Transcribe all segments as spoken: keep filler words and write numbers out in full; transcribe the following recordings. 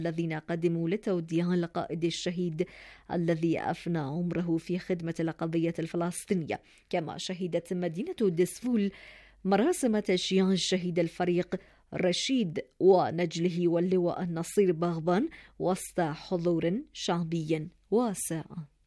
الذين قدموا لتوديع القائد الشهيد الذي أفنى عمره في خدمة القضية الفلسطينية. كما شهدت مدينة دسفول مراسم تشييع الشهيد الفريق رشيد ونجله واللواء النصير باغبان وسط حضور شعبي واسع.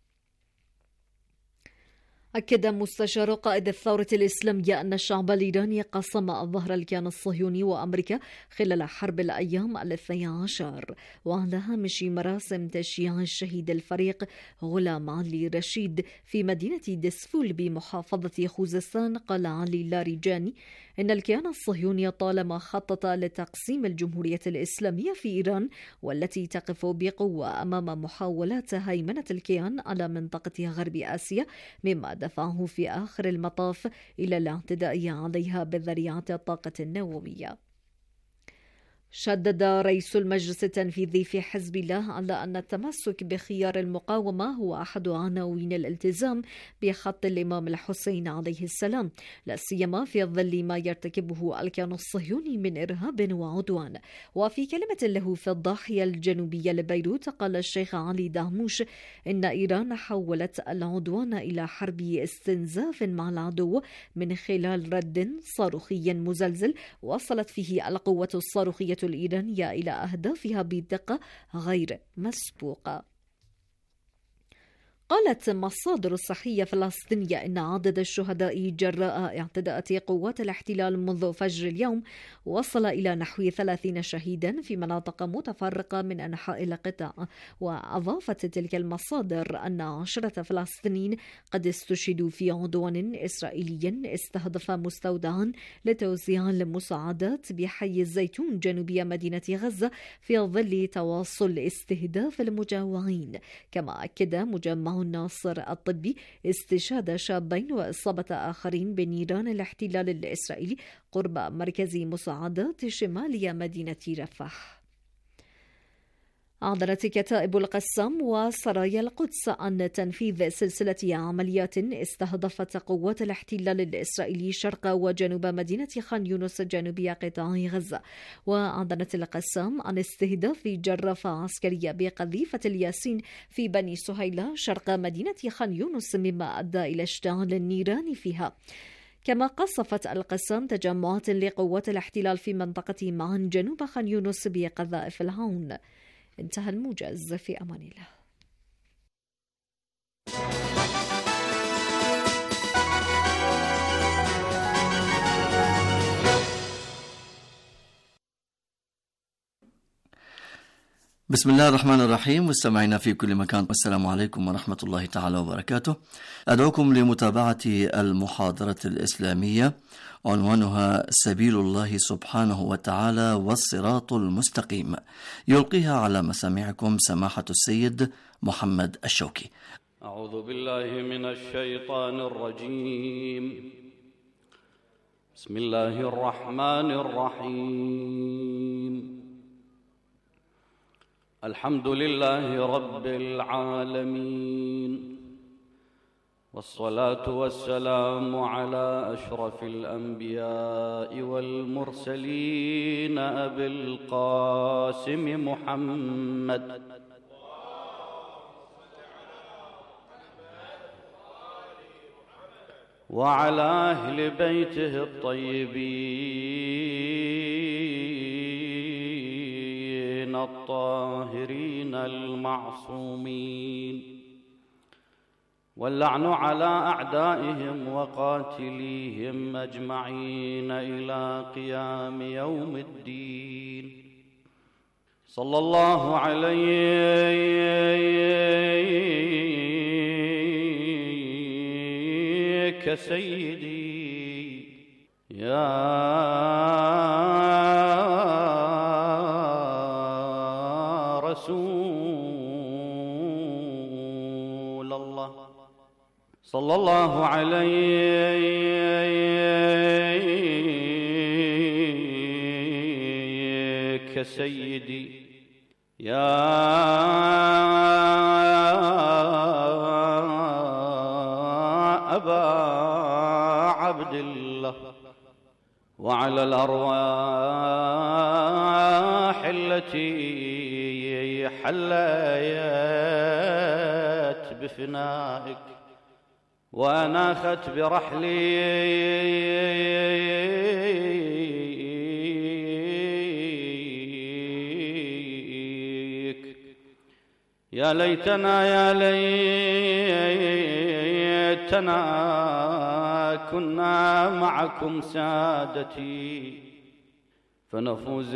أكد مستشار قائد الثورة الإسلامية أن الشعب الإيراني قسم الظهر الكيان الصهيوني وأمريكا خلال حرب الأيام الاثني عشر. وعلى هامش مراسم تشييع الشهيد الفريق غلام علي رشيد في مدينة دسفول بمحافظة خوزستان، قال علي اللارجاني إن الكيان الصهيوني طالما خطط لتقسيم الجمهورية الإسلامية في إيران، والتي تقف بقوة أمام محاولات هيمنة الكيان على منطقة غرب آسيا، مما دفعه في آخر المطاف إلى الاعتداء عليها بذريعة الطاقة النووية. شدد رئيس المجلس التنفيذي في حزب الله على أن التمسك بخيار المقاومة هو أحد عناوين الالتزام بخط الإمام الحسين عليه السلام، لا سيما في ظل ما يرتكبه الكيان الصهيوني من إرهاب وعدوان. وفي كلمة له في الضاحية الجنوبية لبيروت، قال الشيخ علي دهموش إن إيران حولت العدوان إلى حرب استنزاف مع العدو من خلال رد صاروخي مزلزل وصلت فيه القوة الصاروخية الإيرانية إلى أهدافها بدقة غير مسبوقة. قالت مصادر صحية فلسطينية إن عدد الشهداء جراء اعتداءات قوات الاحتلال منذ فجر اليوم وصل إلى نحو ثلاثين شهيدا في مناطق متفرقة من أنحاء القطاع. وأضافت تلك المصادر أن عشرة فلسطينيين قد استشهدوا في عدوان إسرائيلي استهدف مستودعا لتوزيع المساعدات بحي الزيتون جنوبي مدينة غزة في ظل تواصل استهداف المجاوعين. كما أكد مجمع الناصر الطبي استشهاد شابين وإصابة آخرين بنيران الاحتلال الإسرائيلي قرب مركز مساعدات شمالية مدينة رفح. أعلنت كتائب القسام وسرايا القدس عن تنفيذ سلسلة عمليات استهدفت قوات الاحتلال الإسرائيلي شرق وجنوب مدينة خان يونس جنوبي قطاع غزة. وأعلنت القسام عن استهداف جرافة عسكرية بقذيفة الياسين في بني سهيلة شرق مدينة خان يونس، مما أدى إلى اشتعال النيران فيها. كما قصفت القسام تجمعات لقوات الاحتلال في منطقة معن جنوب خان يونس بقذائف العون. انتهى الموجز، في أمان الله. بسم الله الرحمن الرحيم. مستمعينا في كل مكان، والسلام عليكم ورحمة الله تعالى وبركاته. أدعوكم لمتابعة المحاضرة الإسلامية عنوانها سبيل الله سبحانه وتعالى والصراط المستقيم، يلقيها على مسامعكم سماحة السيد محمد الشوكي. أعوذ بالله من الشيطان الرجيم. بسم الله الرحمن الرحيم. الحمد لله رب العالمين، والصلاة والسلام على أشرف الأنبياء والمرسلين أبي القاسم محمد وعلى أهل بيته الطيبين الطاهرين المعصومين، واللعن على أعدائهم وقاتليهم أجمعين إلى قيام يوم الدين. صلى الله عليك سيدي يا رسول الله. صلى الله عليك سيدي يا أبا عبد الله، وعلى الأرواح التي حليت بفنائك وأناخت برحلي يا ليتنا يا ليتنا كنا معكم سادتي فنفوز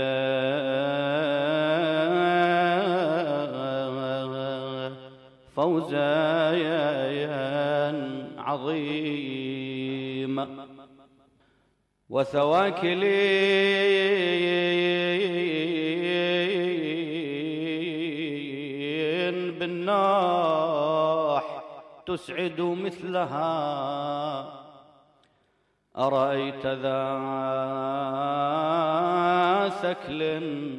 فوزا عظيما وثواك بالنوح تسعد مثلها أرأيت ذا ثكل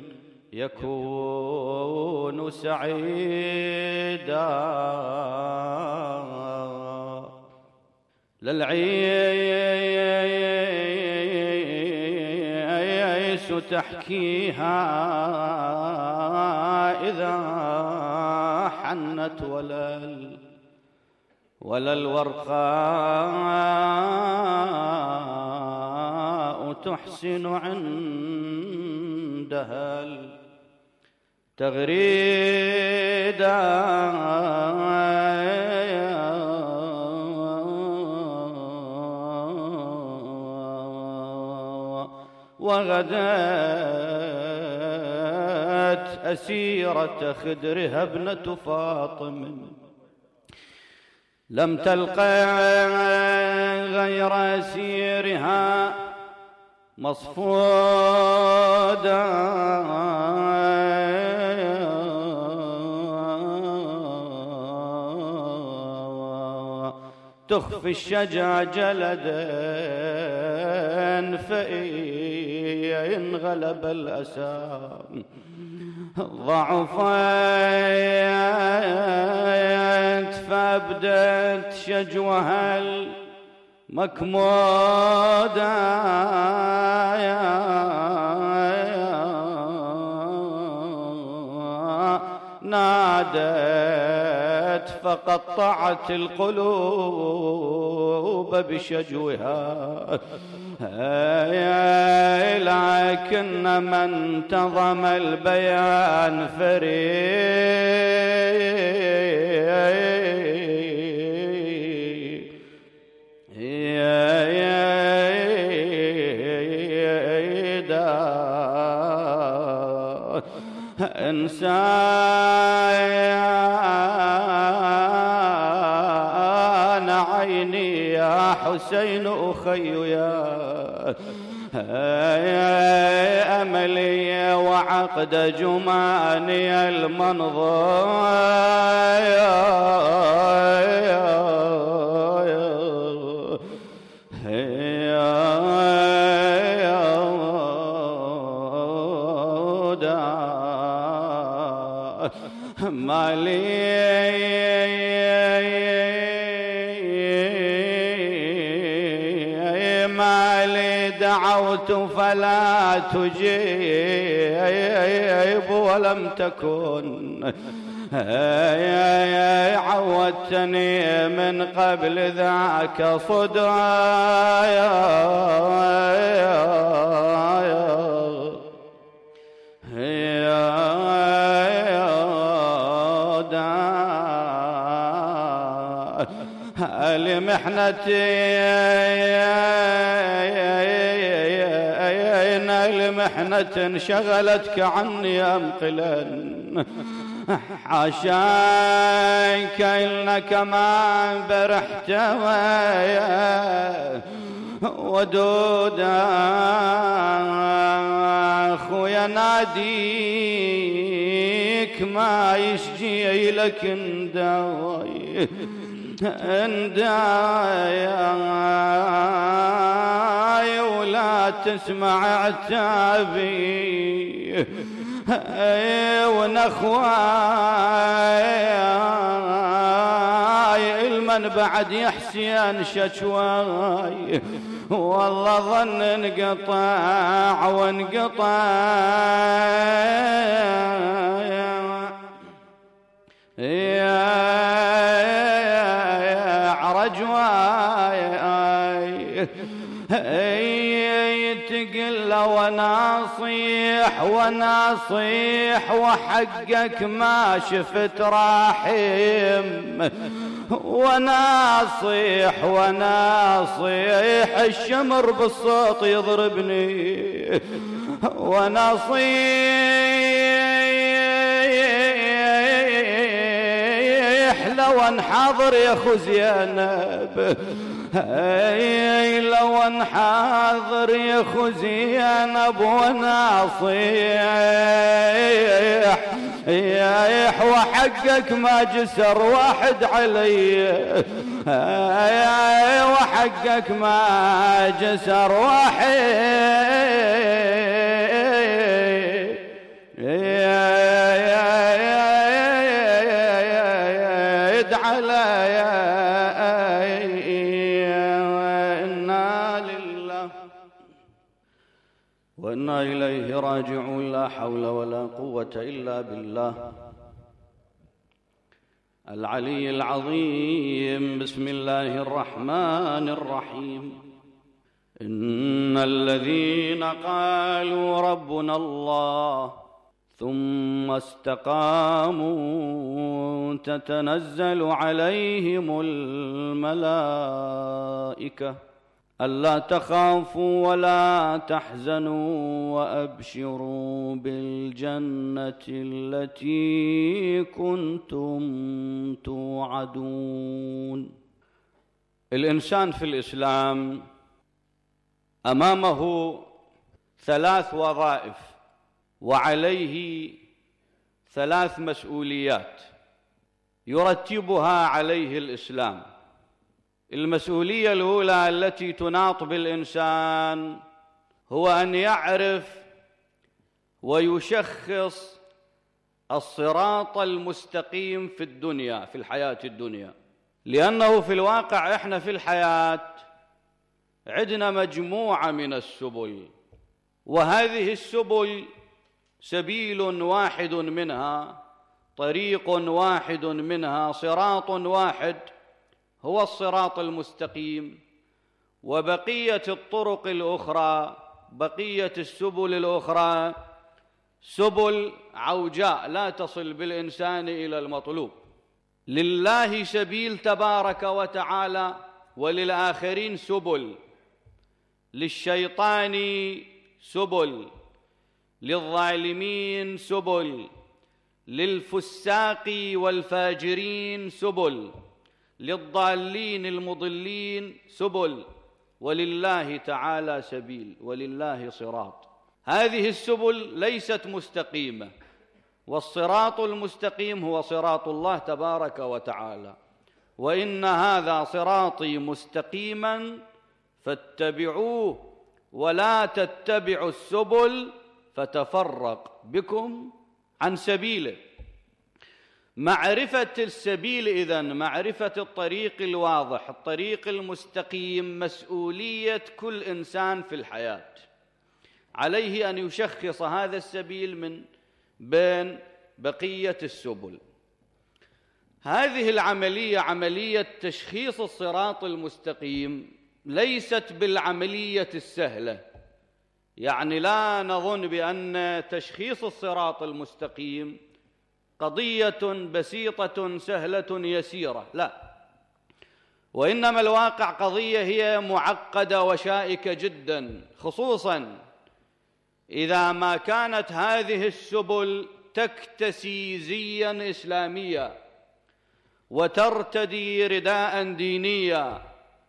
يكون سعيدا للعيس تحكيها إذا حنت ولا ولا الورقاء تحسن عندها التغريدا وغدت أسيرة خدرها ابنة فاطم لم تلقى غير أسيرها مصفودا تخفي الشجا جلدا فإن غلب الأسى ضعفت فأبدت شجوها المكمودا نادت فقطعت القلوب بشجوها لكن من انتظم البيان فريدا إنسان عيني يا حسين أخي يا أملي وعقد جماني المنظر مالي مالي دعوت فلا تجيب ولم تكن عودتني من قبل ذاك صدى لمحنتي لمحنة شغلتك عني أمقلا حاشاك إنك ما برحت ودودا أخويا ناديك ما يشجي لك انداي انداي ولا تسمع عتابي ونخواي المن بعد يحسين ششواي والله ظن انقطع وانقطع أصيح وأنا أصيح وحقك ما شفت راحم، وأنا أصيح وأنا أصيح الشمر بالصوت يضربني، وأنا أصيح لو انحاضر يا أخو زينب، لو انحاضر يا أخو زينب، وأنا أصيح يايح وحقك ما جسر واحد علي، وحقك ما جسر واحد علي. إنا لله وإنا إليه راجعون. لا حول ولا قوة إلا بالله العلي العظيم. بسم الله الرحمن الرحيم. إن الذين قالوا ربنا الله ثم استقاموا تتنزل عليهم الملائكة ألا تخافوا ولا تحزنوا وأبشروا بالجنة التي كنتم توعدون. الإنسان في الإسلام أمامه ثلاث وظائف وعليه ثلاث مسؤوليات يرتبها عليه الإسلام. المسؤولية الأولى التي تناط بالإنسان هو أن يعرف ويشخص الصراط المستقيم في الدنيا، في الحياة الدنيا، لأنه في الواقع إحنا في الحياة عندنا مجموعة من السبل، وهذه السبل سبيل واحد منها، طريق واحد منها، صراط واحد هو الصراط المستقيم، وبقية الطرق الأخرى، بقية السبل الأخرى سبل عوجاء لا تصل بالإنسان إلى المطلوب. لله سبيل تبارك وتعالى، وللآخرين سبل، للشيطان سبل، للظالمين سبل، للفساق والفاجرين سبل، للضالين المضلين سبل، ولله تعالى سبيل، ولله صراط. هذه السبل ليست مستقيمة، والصراط المستقيم هو صراط الله تبارك وتعالى. وإن هذا صراطي مستقيما فاتبعوه ولا تتبعوا السبل فتفرق بكم عن سبيله. معرفة السبيل إذن، معرفة الطريق الواضح، الطريق المستقيم، مسؤولية كل إنسان في الحياة. عليه أن يشخص هذا السبيل من بين بقية السبل. هذه العملية، عملية تشخيص الصراط المستقيم، ليست بالعملية السهلة. يعني لا نظن بأن تشخيص الصراط المستقيم قضية بسيطة سهلة يسيرة، لا، وإنما الواقع قضية هي معقدة وشائكة جدا، خصوصا إذا ما كانت هذه السبل تكتسي زيا إسلاميا وترتدي رداء دينيا،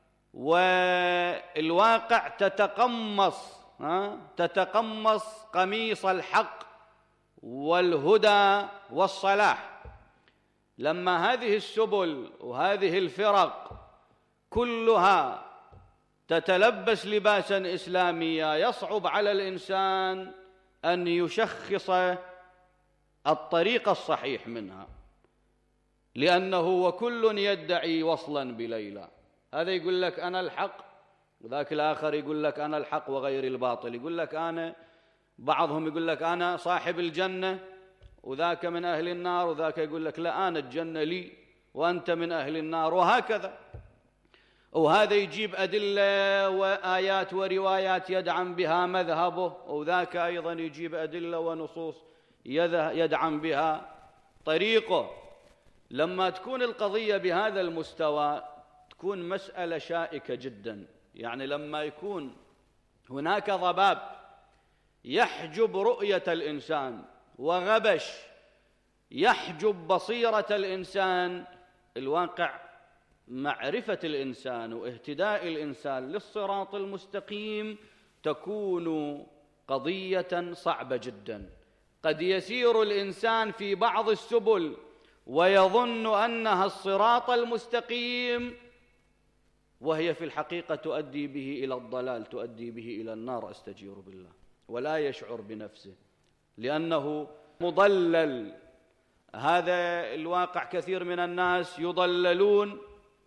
والواقع تتقمص تتقمص قميص الحق والهدى والصلاح. لما هذه السبل وهذه الفرق كلها تتلبس لباسا إسلاميا، يصعب على الإنسان أن يشخص الطريق الصحيح منها، لأنه وكل يدعي وصلا بليلى. هذا يقول لك أنا الحق، وذاك الآخر يقول لك أنا الحق وغير الباطل، يقول لك أنا، بعضهم يقول لك أنا صاحب الجنة وذاك من أهل النار، وذاك يقول لك لا أنا الجنة لي وأنت من أهل النار، وهكذا. وهذا يجيب أدلة وآيات وروايات يدعم بها مذهبه، وذاك أيضا يجيب أدلة ونصوص يدعم بها طريقه. لما تكون القضية بهذا المستوى تكون مسألة شائكة جدا. يعني لما يكون هناك ضباب يحجب رؤية الإنسان وغبش يحجب بصيرة الإنسان، الواقع معرفة الإنسان واهتداء الإنسان للصراط المستقيم تكون قضية صعبة جدا. قد يسير الإنسان في بعض السبل ويظن أنها الصراط المستقيم، وهي في الحقيقة تؤدي به إلى الضلال، تؤدي به إلى النار، أستجير بالله، ولا يشعر بنفسه لأنه مضلل. هذا الواقع، كثير من الناس يضللون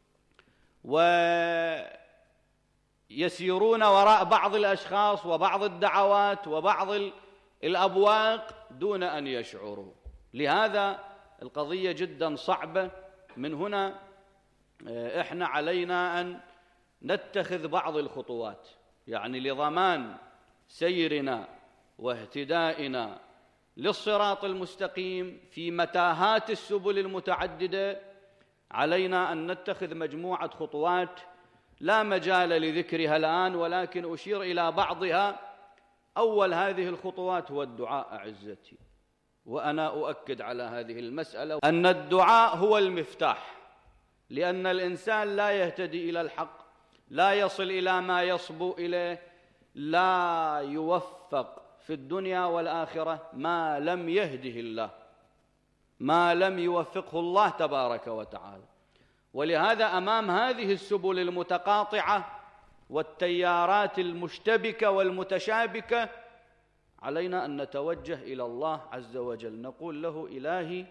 ويسيرون وراء بعض الأشخاص وبعض الدعوات وبعض الأبواق دون أن يشعروا. لهذا القضية جدا صعبة. من هنا إحنا علينا أن نتخذ بعض الخطوات، يعني لضمان سيرنا واهتدائنا للصراط المستقيم في متاهات السبل المتعددة. علينا أن نتخذ مجموعة خطوات لا مجال لذكرها الآن، ولكن أشير إلى بعضها. أول هذه الخطوات هو الدعاء أعزتي، وأنا أؤكد على هذه المسألة أن الدعاء هو المفتاح، لأن الإنسان لا يهتدي إلى الحق، لا يصل إلى ما يصبو إليه، لا يوفق في الدنيا والآخرة ما لم يهده الله، ما لم يوفقه الله تبارك وتعالى. ولهذا أمام هذه السبل المتقاطعة والتيارات المشتبكة والمتشابكة علينا أن نتوجه إلى الله عز وجل، نقول له: إلهي،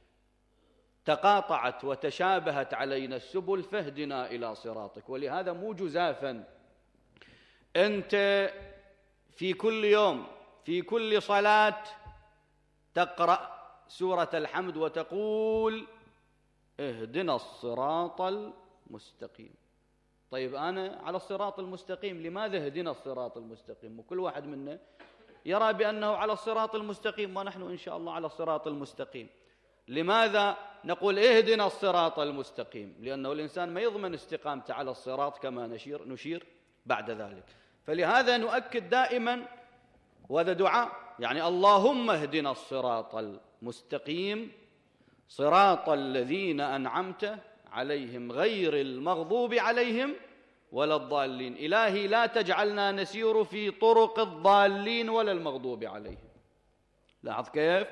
تقاطعت وتشابهت علينا السبل فاهدنا إلى صراطك. ولهذا مو جزافا أنت في كل يوم في كل صلاة تقرأ سورة الحمد وتقول: اهدنا الصراط المستقيم. طيب أنا على الصراط المستقيم، لماذا اهدنا الصراط المستقيم؟ وكل واحد منا يرى بأنه على الصراط المستقيم، ونحن إن شاء الله على الصراط المستقيم. لماذا نقول اهدنا الصراط المستقيم؟ لأنه الإنسان ما يضمن استقامته على الصراط كما نشير, نشير بعد ذلك. فلهذا نؤكد دائما، وهذا دعاء، يعني اللهم اهدنا الصراط المستقيم صراط الذين أنعمت عليهم غير المغضوب عليهم ولا الضالين. إلهي لا تجعلنا نسير في طرق الضالين ولا المغضوب عليهم. لاحظ كيف؟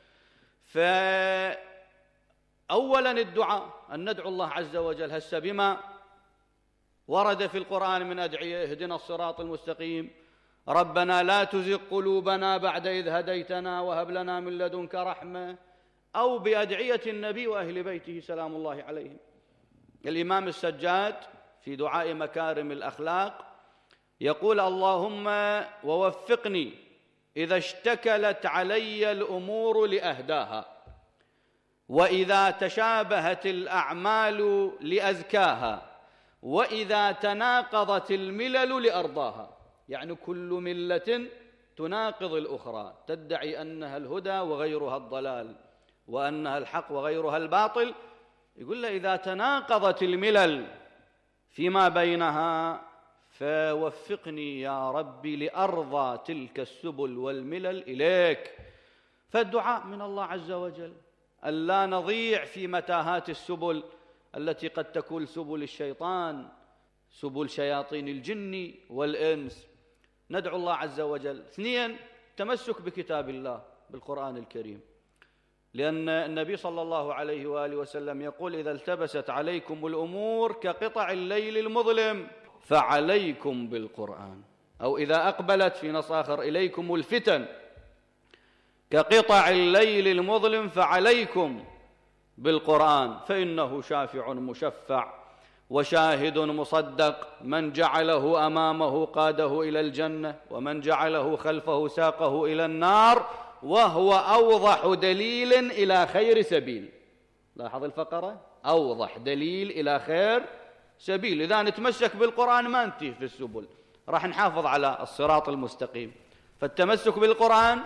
فأولا الدعاء، أن ندعو الله عز وجل هسه بما ورد في القرآن من أدعية: اهدنا الصراط المستقيم، ربنا لا تزغ قلوبنا بعد إذ هديتنا وهب لنا من لدنك رحمة، أو بأدعية النبي وأهل بيته سلام الله عليهم. الإمام السجاد في دعاء مكارم الأخلاق يقول: اللهم ووفقني إذا اشتكلت علي الأمور لأهداها، وإذا تشابهت الأعمال لأزكاها، وإذا تناقضت الملل لأرضاها. يعني كل ملة تناقض الأخرى، تدعي أنها الهدى وغيرها الضلال، وأنها الحق وغيرها الباطل. يقول له: إذا تناقضت الملل فيما بينها فوفقني يا ربي لأرضى تلك السبل والملل إليك. فالدعاء من الله عز وجل ألا نضيع في متاهات السبل التي قد تكون سبل الشيطان، سبل شياطين الجن والإنس. ندعو الله عز وجل. اثنين، تمسك بكتاب الله، بالقرآن الكريم، لأن النبي صلى الله عليه وآله وسلم يقول: إذا التبست عليكم الأمور كقطع الليل المظلم فعليكم بالقرآن، أو إذا أقبلت في نص آخر: إليكم الفتن كقطع الليل المظلم فعليكم بالقرآن، فإنه شافع مشفع وشاهد مصدق، من جعله أمامه قاده إلى الجنة، ومن جعله خلفه ساقه إلى النار، وهو أوضح دليل إلى خير سبيل. لاحظ الفقرة: أوضح دليل إلى خير سبيل. إذا نتمسك بالقرآن ما نتيه في السبل، راح نحافظ على الصراط المستقيم. فالتمسك بالقرآن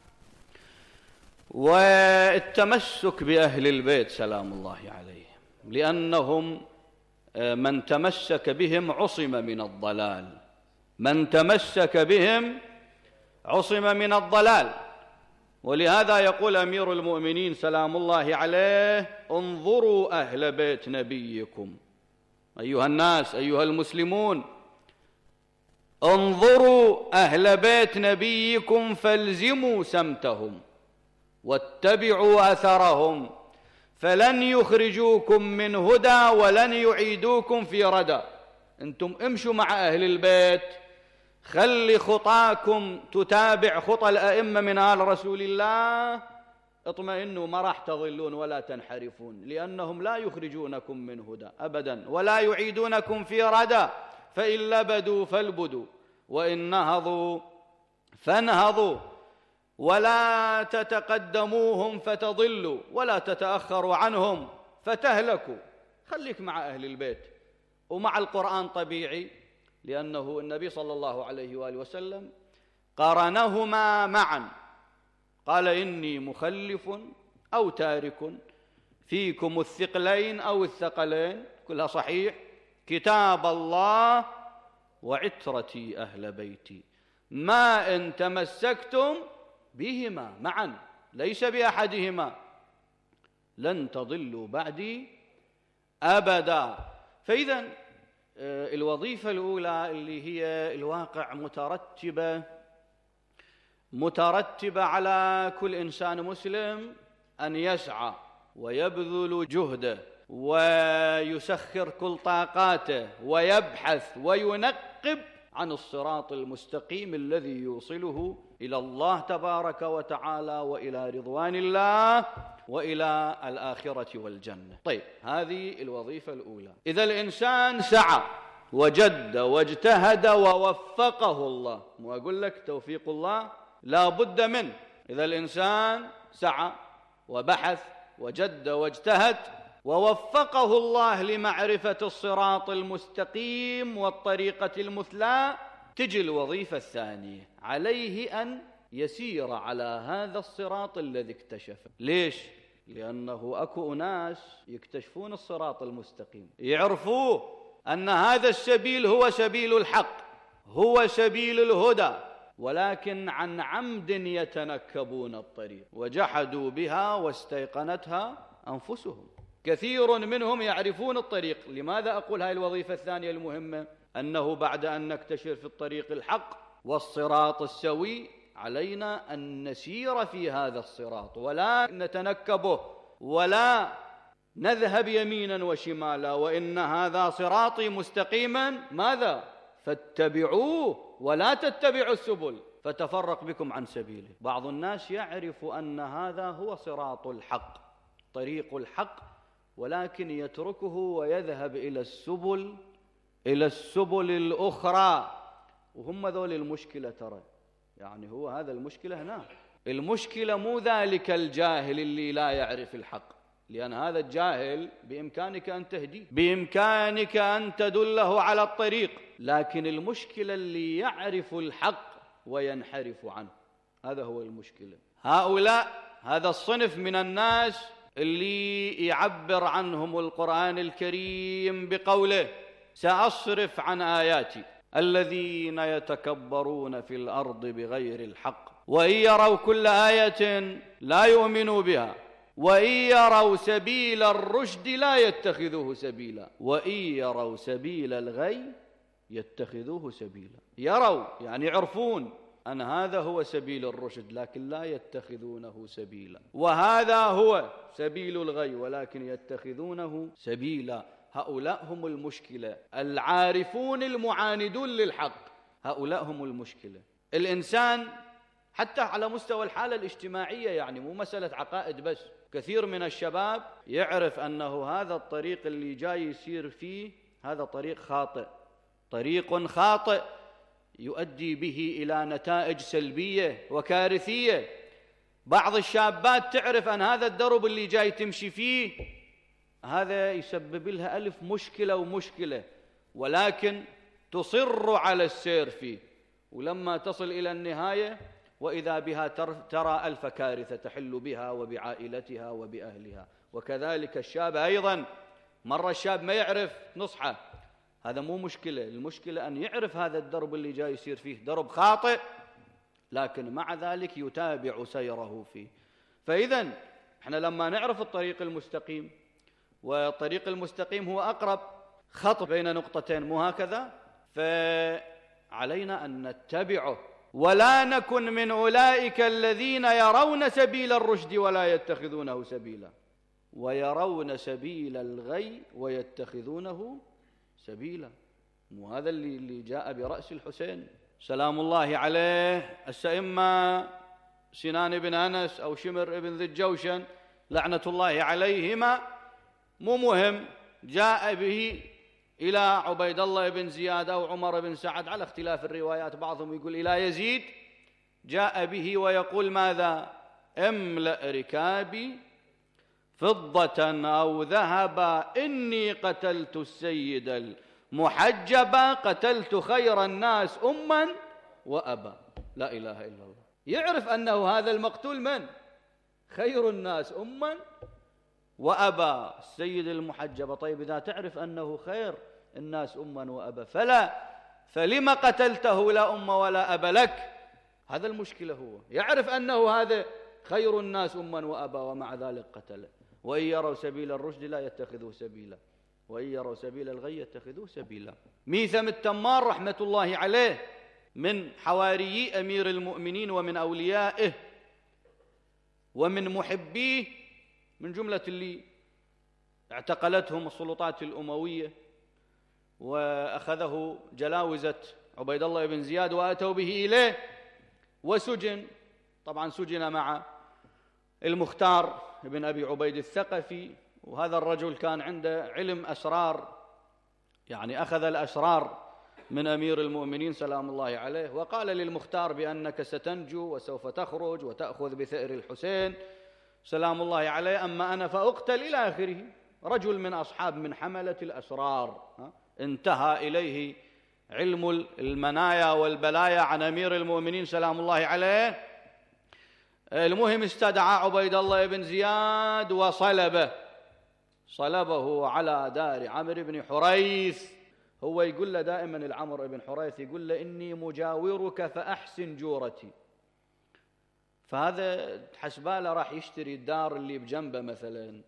والتمسك بأهل البيت سلام الله عليهم، لأنهم من تمسك بهم عصم من الضلال، من تمسك بهم عصم من الضلال. ولهذا يقول أمير المؤمنين سلام الله عليه: انظروا أهل بيت نبيكم. أيها الناس، أيها المسلمون، انظروا أهل بيت نبيكم فالزموا سمتهم واتبعوا أثرهم، فلن يخرجوكم من هدى ولن يعيدوكم في ردى. أنتم امشوا مع أهل البيت، خلي خطاكم تتابع خطى الأئمة من آل رسول الله، اطمئنوا ما راح تضلون ولا تنحرفون، لأنهم لا يخرجونكم من هدى أبدا ولا يعيدونكم في ردى. فإن لبدوا فالبدوا وإن نهضوا فانهضوا، ولا تتقدموهم فتضلوا ولا تتأخروا عنهم فتهلكوا. خليك مع أهل البيت ومع القرآن طبيعي، لأنه النبي صلى الله عليه وآله وسلم قارنهما معا، قال: إني مخلف أو تارك فيكم الثقلين أو الثقلين، كلها صحيح، كتاب الله وعترتي أهل بيتي، ما إن تمسكتم بهما معا ليس بأحدهما لن تضلوا بعدي أبدا. فإذا الوظيفة الأولى اللي هي الواقع مترتبة مترتبة على كل إنسان مسلم أن يسعى ويبذل جهده ويسخر كل طاقاته ويبحث وينقب عن الصراط المستقيم الذي يوصله إلى الله تبارك وتعالى وإلى رضوان الله وإلى الآخرة والجنة. طيب، هذه الوظيفة الأولى. إذا الإنسان سعى وجد واجتهد ووفقه الله، وأقول لك توفيق الله لا بد منه. إذا الإنسان سعى وبحث وجد واجتهد ووفقه الله لمعرفة الصراط المستقيم والطريقة المثلى، تجي الوظيفة الثانية، عليه أن يسير على هذا الصراط الذي اكتشفه. ليش؟ لأنه أكو أناس يكتشفون الصراط المستقيم، يعرفوه أن هذا السبيل هو سبيل الحق، هو سبيل الهدى، ولكن عن عمد يتنكبون الطريق وجحدوا بها واستيقنتها أنفسهم. كثير منهم يعرفون الطريق. لماذا أقول هاي الوظيفة الثانية المهمة؟ أنه بعد أن نكتشف في الطريق الحق والصراط السوي، علينا أن نسير في هذا الصراط ولا نتنكبه ولا نذهب يمينا وشمالا، وإن هذا صراطي مستقيما ماذا؟ فاتبعوه ولا تتبعوا السبل فتفرق بكم عن سبيله. بعض الناس يعرف أن هذا هو صراط الحق، طريق الحق، ولكن يتركه ويذهب إلى السبل إلى السبل الأخرى، وهم ذول المشكلة. ترى يعني هو هذا المشكلة هنا. المشكلة مو ذلك الجاهل اللي لا يعرف الحق، لأن هذا الجاهل بإمكانك أن تهديه، بإمكانك أن تدله على الطريق، لكن المشكلة اللي يعرف الحق وينحرف عنه، هذا هو المشكلة. هؤلاء هذا الصنف من الناس اللي يعبر عنهم القرآن الكريم بقوله: سأصرف عن آياتي الذين يتكبرون في الأرض بغير الحق وإن يروا كل آية لا يؤمنوا بها وإن يروا سبيل الرشد لا يتخذوه سبيلا وإن يروا سبيل الغي يتخذوه سبيلا. يروا يعني يعرفون أن هذا هو سبيل الرشد، لكن لا يتخذونه سبيلا، وهذا هو سبيل الغي ولكن يتخذونه سبيلا. هؤلاء هم المشكلة، العارفون المعاندون للحق، هؤلاء هم المشكلة. الإنسان حتى على مستوى الحالة الاجتماعية، يعني مو مسألة عقائد بس، كثير من الشباب يعرف أنه هذا الطريق اللي جاي يسير فيه هذا طريق خاطئ، طريق خاطئ يؤدي به إلى نتائج سلبية وكارثية. بعض الشابات تعرف أن هذا الدرب اللي جاي تمشي فيه هذا يسبب لها ألف مشكلة ومشكلة، ولكن تصر على السير فيه، ولما تصل إلى النهاية وإذا بها ترى ألف كارثة تحل بها وبعائلتها وبأهلها. وكذلك الشاب أيضا، مرة الشاب ما يعرف نصحه، هذا مو مشكلة، المشكلة أن يعرف هذا الدرب اللي جاي يصير فيه درب خاطئ، لكن مع ذلك يتابع سيره فيه. فإذا احنا لما نعرف الطريق المستقيم، والطريق المستقيم هو أقرب خط بين نقطتين، مو هكذا؟ فعلينا أن نتبعه، ولا نكن من أولئك الذين يرون سبيل الرشد ولا يتخذونه سبيلا، ويرون سبيل الغي ويتخذونه سبيلا. مو هذا اللي, اللي جاء برأس الحسين سلام الله عليه السئمة سنان بن أنس أو شمر بن ذي الجوشن لعنة الله عليهما، مو مهم، جاء به إلى عبيد الله بن زياد أو عمر بن سعد على اختلاف الروايات، بعضهم يقول إلى يزيد، جاء به ويقول ماذا؟ املأ ركابي فضة أو ذهبا إني قتلت السيد المحجبا قتلت خير الناس أما وأبا. لا إله إلا الله. يعرف أنه هذا المقتول من؟ خير الناس أما وأبا، السيد المحجب. طيب إذا تعرف أنه خير الناس أما وأبا فلا فلما قتلته لا أم ولا أبا لك؟ هذا المشكلة. هو يعرف أنه هذا خير الناس أما وأبا ومع ذلك قتله. وإن يروا سبيل الرشد لا يتخذوه سبيلا وإن يروا سبيل الغي يتخذوه سبيلا. ميثم التمار رحمة الله عليه من حواريي أمير المؤمنين ومن أوليائه ومن محبيه، من جملة اللي اعتقلتهم السلطات الأموية وأخذه جلاوزة عبيد الله بن زياد وأتوا به إليه وسجن. طبعا سجن مع المختار بن أبي عبيد الثقفي، وهذا الرجل كان عنده علم أسرار، يعني أخذ الأسرار من أمير المؤمنين سلام الله عليه، وقال للمختار بأنك ستنجو وسوف تخرج وتأخذ بثأر الحسين سلام الله عليه، أما أنا فأقتل إلى آخره. رجل من أصحاب من حملة الأسرار انتهى إليه علم المنايا والبلايا عن أمير المؤمنين سلام الله عليه. المهم استدعى عبيد الله بن زياد وصلبه صلبه على دار عمرو بن حريث. هو يقول له دائما العمر بن حريث يقول له إني مجاورك فأحسن جورتي، فهذا حسباله راح يشتري الدار اللي بجنبه مثلا،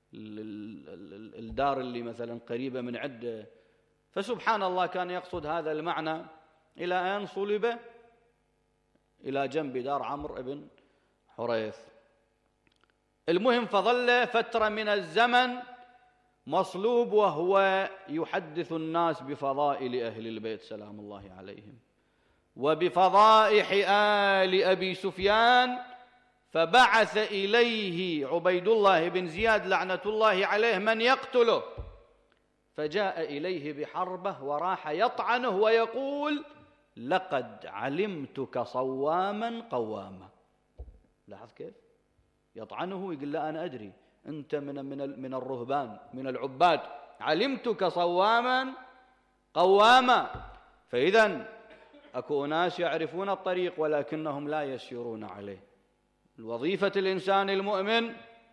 الدار اللي مثلا قريبة من عده، فسبحان الله كان يقصد هذا المعنى إلى أن صلب إلى جنب دار عمرو بن حريث. المهم فظل فترة من الزمن مصلوب وهو يحدث الناس بفضائل أهل البيت سلام الله عليهم وبفضائح آل أبي سفيان، فبعث إليه عبيد الله بن زياد لعنة الله عليه من يقتله، فجاء إليه بحربه وراح يطعنه ويقول لقد علمتك صواما قواما. لاحظ كيف يطعنه ويقول لا أنا أدري أنت من من من الرهبان من العباد، علمتك صواما قواما. فإذا أكو أناس يعرفون الطريق ولكنهم لا يسيرون عليه. وظيفة الإنسان المؤمن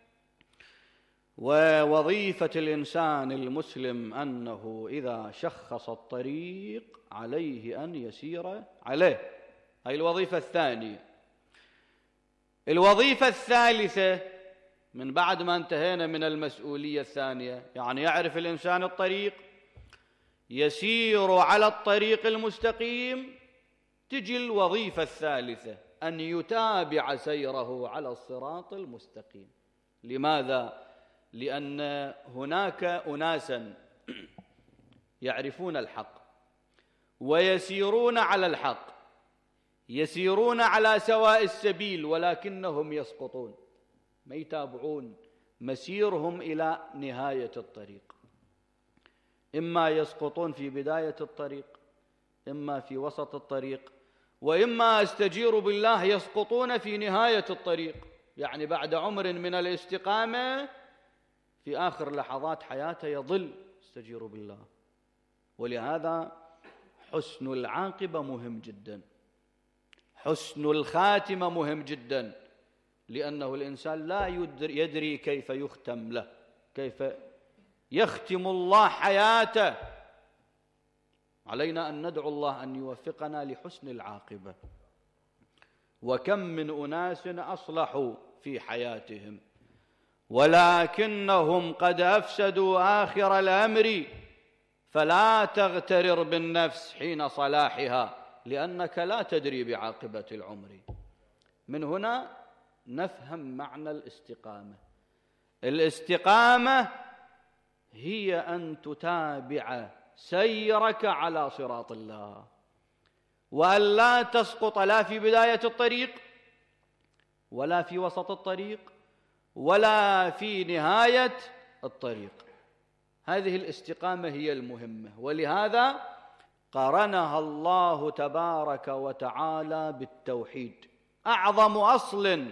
ووظيفة الإنسان المسلم أنه إذا شخص الطريق عليه أن يسير عليه. هذه الوظيفة الثانية. الوظيفة الثالثة من بعد ما انتهينا من المسؤولية الثانية، يعني يعرف الإنسان الطريق يسير على الطريق المستقيم، تجي الوظيفة الثالثة أن يتابع سيره على الصراط المستقيم. لماذا؟ لأن هناك أناسا يعرفون الحق ويسيرون على الحق، يسيرون على سواء السبيل، ولكنهم يسقطون، ما يتابعون مسيرهم إلى نهاية الطريق. إما يسقطون في بداية الطريق، إما في وسط الطريق، وإما استجير بالله يسقطون في نهاية الطريق، يعني بعد عمر من الاستقامة في آخر لحظات حياته يضل، استجيروا بالله. ولهذا حسن العاقبة مهم جدا، حسن الخاتمة مهم جدا، لأنه الإنسان لا يدري كيف يختم له، كيف يختم الله حياته. علينا أن ندعو الله أن يوفقنا لحسن العاقبة. وكم من أناس أصلحوا في حياتهم ولكنهم قد أفسدوا آخر الأمر، فلا تغترر بالنفس حين صلاحها، لأنك لا تدري بعاقبة العمر. من هنا نفهم معنى الاستقامة. الاستقامة هي أن تتابع سيرك على صراط الله، وأن لا تسقط لا في بداية الطريق ولا في وسط الطريق ولا في نهاية الطريق. هذه الاستقامة هي المهمة، ولهذا قارنها الله تبارك وتعالى بالتوحيد، أعظم أصل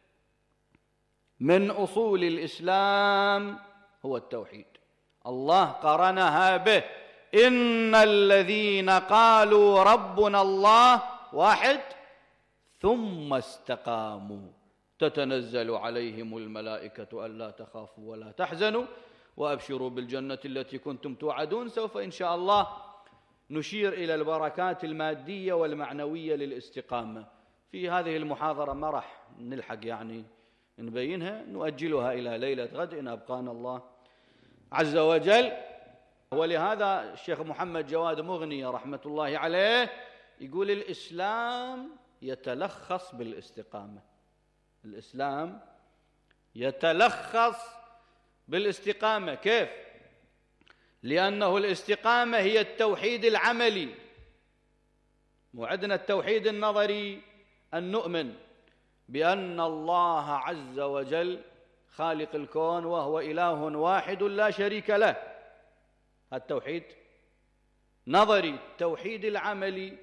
من أصول الإسلام هو التوحيد. الله قارنها به: إن الذين قالوا ربنا الله واحد ثم استقاموا تتنزل عليهم الملائكة ألا تخافوا ولا تحزنوا وأبشروا بالجنة التي كنتم توعدون. سوف إن شاء الله نشير إلى البركات المادية والمعنوية للاستقامة في هذه المحاضرة. ما راح نلحق يعني نبينها، نؤجلها إلى ليلة غد إن أبقانا الله عز وجل. ولهذا الشيخ محمد جواد مغني رحمة الله عليه يقول الإسلام يتلخص بالاستقامة. الإسلام يتلخص بالاستقامة. كيف؟ لأنه الاستقامة هي التوحيد العملي. وعندنا التوحيد النظري أن نؤمن بأن الله عز وجل خالق الكون وهو إله واحد لا شريك له، التوحيد نظري. التوحيد العملي،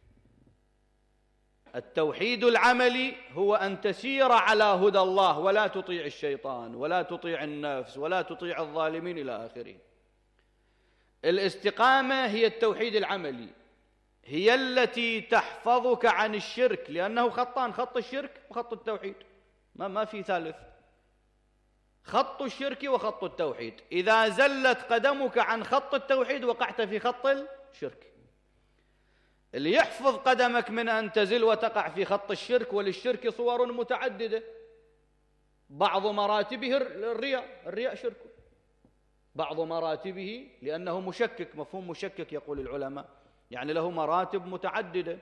التوحيد العملي هو أن تسير على هدى الله ولا تطيع الشيطان ولا تطيع النفس ولا تطيع الظالمين إلى آخره. الاستقامة هي التوحيد العملي، هي التي تحفظك عن الشرك، لأنه خطان: خط الشرك وخط التوحيد، ما ما في ثالث. خط الشرك وخط التوحيد، إذا زلت قدمك عن خط التوحيد وقعت في خط الشرك. اللي يحفظ قدمك من أن تزل وتقع في خط الشرك، وللشرك صور متعددة، بعض مراتبه الرياء، الرياء شرك، بعض مراتبه لأنه مشكك، مفهوم مشكك يقول العلماء، يعني له مراتب متعددة.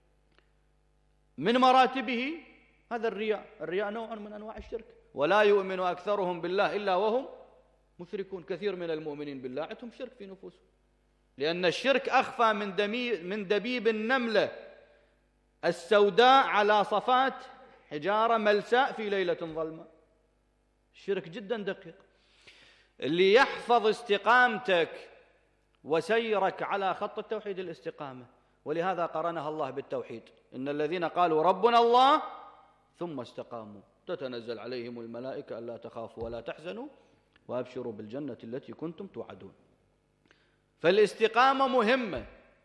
من مراتبه هذا الرياء، الرياء نوع من أنواع الشرك. ولا يؤمن أكثرهم بالله إلا وهم مشركون. كثير من المؤمنين بالله عندهم شرك في نفوسهم، لأن الشرك أخفى من من دبيب النملة السوداء على صفات حجارة ملساء في ليلة ظلمة. الشرك جدا دقيق. اللي يحفظ استقامتك وسيرك على خط التوحيد الاستقامة، ولهذا قرنها الله بالتوحيد: إن الذين قالوا ربنا الله ثم استقاموا تتنزل عليهم الملائكة ألا تخافوا ولا تحزنوا وأبشروا بالجنة التي كنتم توعدون. فالاستقامة مهمة،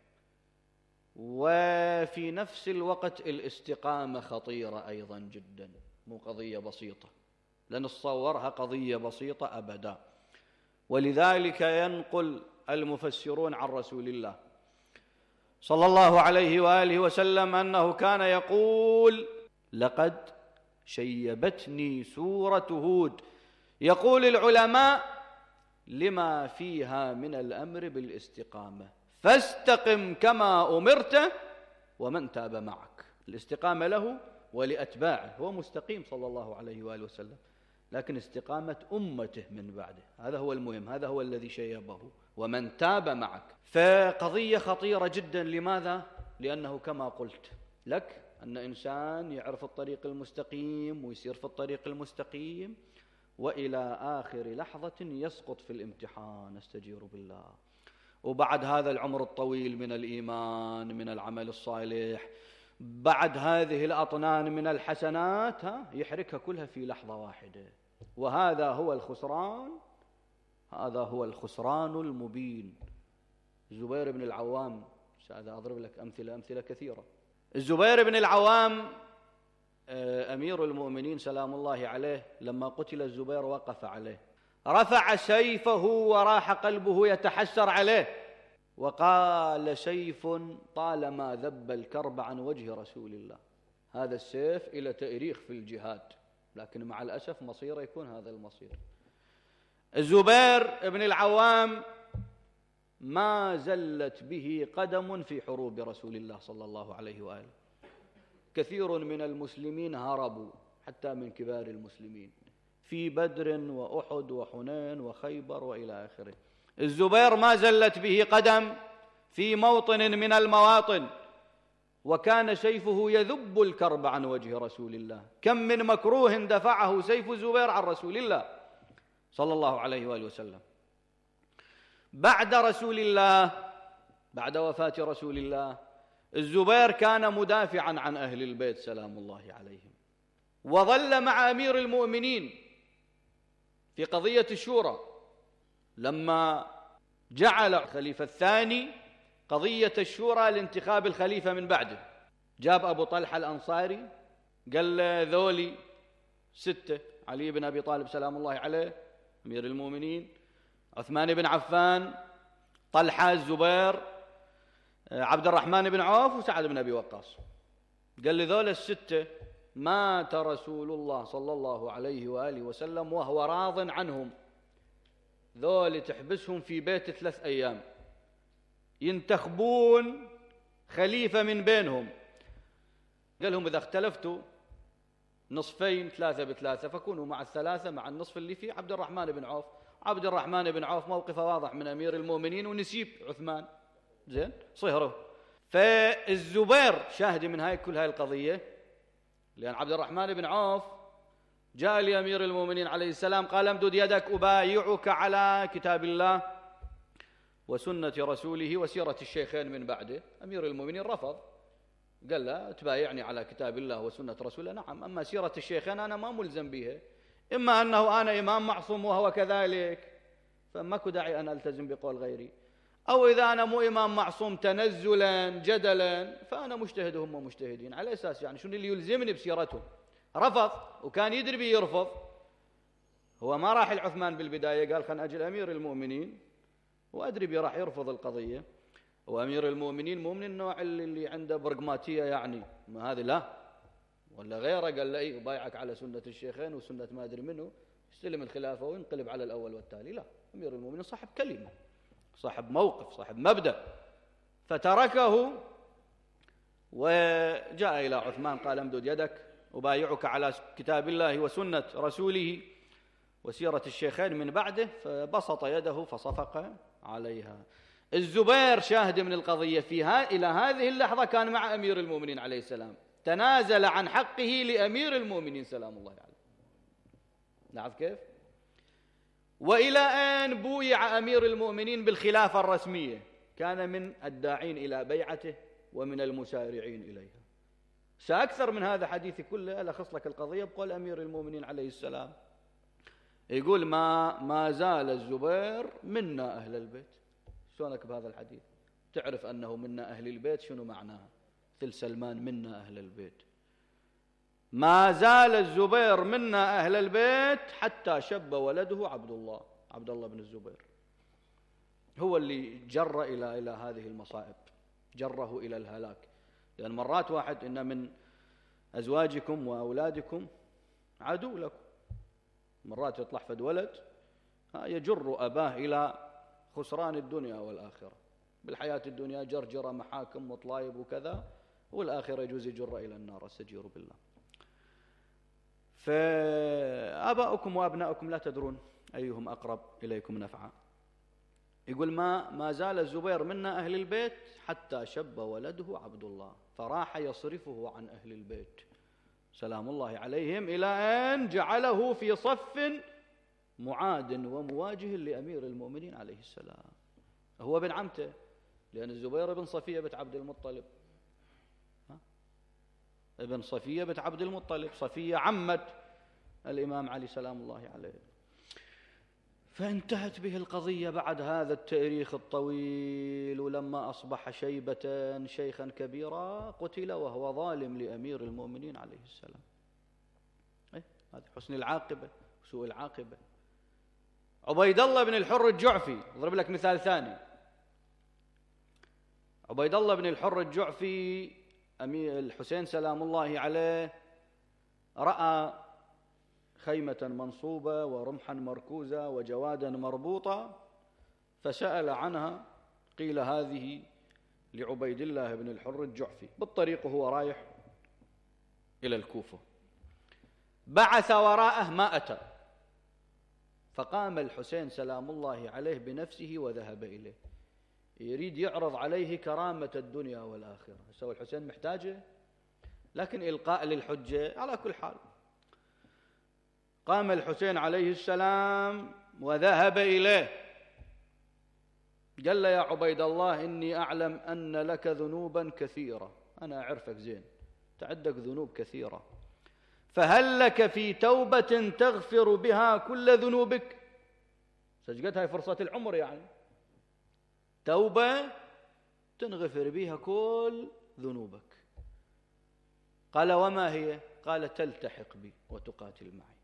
وفي نفس الوقت الاستقامة خطيرة أيضا جدا، مو قضية بسيطة، لن نتصورها قضية بسيطة أبدا. ولذلك ينقل المفسرون عن رسول الله صلى الله عليه وآله وسلم أنه كان يقول: لقد شيبتني سورة هود. يقول العلماء: لما فيها من الأمر بالاستقامة، فاستقم كما أمرت ومن تاب معك. الاستقامة له ولأتباعه، هو مستقيم صلى الله عليه وآله وسلم، لكن استقامة أمته من بعده، هذا هو المهم، هذا هو الذي شيبه، ومن تاب معك. فقضية خطيرة جدا. لماذا؟ لأنه كما قلت لك أن إنسان يعرف الطريق المستقيم ويسير في الطريق المستقيم، وإلى آخر لحظة يسقط في الامتحان، استجير بالله. وبعد هذا العمر الطويل من الإيمان، من العمل الصالح، بعد هذه الأطنان من الحسنات، ها يحركها كلها في لحظة واحدة. وهذا هو الخسران هذا هو الخسران المبين. الزبير بن العوام، هذا أضرب لك أمثلة أمثلة كثيرة. الزبير بن العوام أمير المؤمنين سلام الله عليه لما قتل الزبير وقف عليه، رفع سيفه وراح قلبه يتحسر عليه، وقال: سيف طالما ذب الكرب عن وجه رسول الله. هذا السيف إلى تأريخ في الجهاد، لكن مع الأسف مصيره يكون هذا المصير. الزبير بن العوام ما زلت به قدم في حروب رسول الله صلى الله عليه وآله. كثير من المسلمين هربوا حتى من كبار المسلمين في بدر وأحد وحنين وخيبر وإلى آخره. الزبير ما زلت به قدم في موطن من المواطن، وكان سيفه يذب الكرب عن وجه رسول الله. كم من مكروه دفعه سيف الزبير عن رسول الله صلى الله عليه وآله وسلم. بعد رسول الله، بعد وفاة رسول الله، الزبير كان مدافعا عن أهل البيت سلام الله عليهم، وظل مع أمير المؤمنين في قضية الشورى. لما جعل الخليفة الثاني قضية الشورى لانتخاب الخليفة من بعده، جاب أبو طلحة الأنصاري قال له: ذولي ستة: علي بن أبي طالب سلام الله عليه أمير المؤمنين، عثمان بن عفان، طلحة، الزبير، عبد الرحمن بن عوف، وسعد بن أبي وقاص. قال لي: ذول الستة مات رسول الله صلى الله عليه وآله وسلم وهو راض عنهم، ذول تحبسهم في بيت ثلاث أيام، ينتخبون خليفة من بينهم. قال لهم: إذا اختلفتوا نصفين ثلاثة بثلاثة فكونوا مع الثلاثة مع النصف اللي فيه عبد الرحمن بن عوف. عبد الرحمن بن عوف موقفه واضح من أمير المؤمنين ونسيب عثمان، زين صهره. فالزبير شاهد من هاي كل هاي القضية، لأن عبد الرحمن بن عوف جاء لأمير المؤمنين عليه السلام قال: امدد يدك أبايعك على كتاب الله وسنة رسوله وسيرة الشيخين من بعده. أمير المؤمنين رفض، قال: لا تبايعني على كتاب الله وسنة رسوله؟ نعم، أما سيرة الشيخين أنا ما ملزم بها، إما أنه أنا إمام معصوم وهو كذلك فماكو داعي أن ألتزم بقول غيري، أو إذا أنا مو إمام معصوم تنزلا جدلا فأنا مجتهد هم مجتهدين. على أساس يعني شنو اللي يلزمني بسيرتهم؟ رفض، وكان يدري بي يرفض. هو ما راح العثمان بالبداية قال: خلنا أجل أمير المؤمنين وأدري بي راح يرفض القضية. وأمير المؤمنين مو من النوع اللي عنده برغماتية، يعني ما هذه لا ولا غيره. قال له: إيه بايعك على سنة الشيخين وسنة ما أدري منه، يستلم الخلافة وينقلب على الأول والتالي. لا، أمير المؤمنين صاحب كلمة، صاحب موقف، صاحب مبدأ. فتركه وجاء إلى عثمان قال: امدد يدك أبايعك على كتاب الله وسنة رسوله وسيرة الشيخين من بعده. فبسط يده فصفق عليها. الزبير شاهد من القضية فيها إلى هذه اللحظة كان مع أمير المؤمنين عليه السلام، تنازل عن حقه لأمير المؤمنين سلام الله عليه. نعرف كيف؟ وإلى أن بويع أمير المؤمنين بالخلافة الرسمية كان من الداعين إلى بيعته ومن المسارعين إليها. سأكثر من هذا حديثي كله ألخص لك القضية بقول أمير المؤمنين عليه السلام. يقول: ما ما زال الزبير منا أهل البيت. شلونك بهذا الحديث؟ تعرف أنه منا أهل البيت شنو معناها؟ مثل سلمان منا أهل البيت. ما زال الزبير منا أهل البيت حتى شب ولده عبد الله، عبد الله بن الزبير هو اللي جر إلى إلى هذه المصائب، جره إلى الهلاك. لأن مرات واحد إن من أزواجكم وأولادكم عدو لكم، مرات يطلع فد ولد يجر أباه إلى خسران الدنيا والآخرة. بالحياة الدنيا جرجرة محاكم وطلايب وكذا، والآخرة يجوز يجر إلى النار، استجير بالله. فآباؤكم وأبناؤكم لا تدرون أيهم أقرب إليكم نفعا. يقول: ما ما زال الزبير منا أهل البيت حتى شب ولده عبد الله، فراح يصرفه عن أهل البيت سلام الله عليهم إلى أن جعله في صف معاد ومواجه لأمير المؤمنين عليه السلام. هو بن عمته، لأن الزبير بن صفية بنت عبد المطلب، ابن صفية بنت عبد المطلب، صفية عمت الإمام علي سلام الله عليه. فانتهت به القضية بعد هذا التاريخ الطويل، ولما أصبح شيبة شيخا كبيرا قتل وهو ظالم لأمير المؤمنين عليه السلام. إيه؟ هذا حسن العاقبة وسوء العاقبة. عبيد الله بن الحر الجعفي، أضرب لك مثال ثاني. عبيد الله بن الحر الجعفي أمير الحسين سلام الله عليه رأى خيمة منصوبة ورمحا مركوزة وجوادا مربوطة، فسأل عنها، قيل هذه لعبيد الله بن الحر الجعفي، بالطريق وهو رايح إلى الكوفة. بعث وراءه ما أتى، فقام الحسين سلام الله عليه بنفسه وذهب إليه، يريد يعرض عليه كرامة الدنيا والآخرة. سوى الحسين محتاجه، لكن إلقاء للحجة على كل حال. قام الحسين عليه السلام وذهب إليه، قال له يا عبيد الله إني أعلم أن لك ذنوبا كثيرة، أنا أعرفك زين، تعدك ذنوب كثيرة، فهل لك في توبة تغفر بها كل ذنوبك؟ سجدت هاي فرصة العمر، يعني توبة تنغفر بها كل ذنوبك. قال وما هي؟ قال تلتحق بي وتقاتل معي.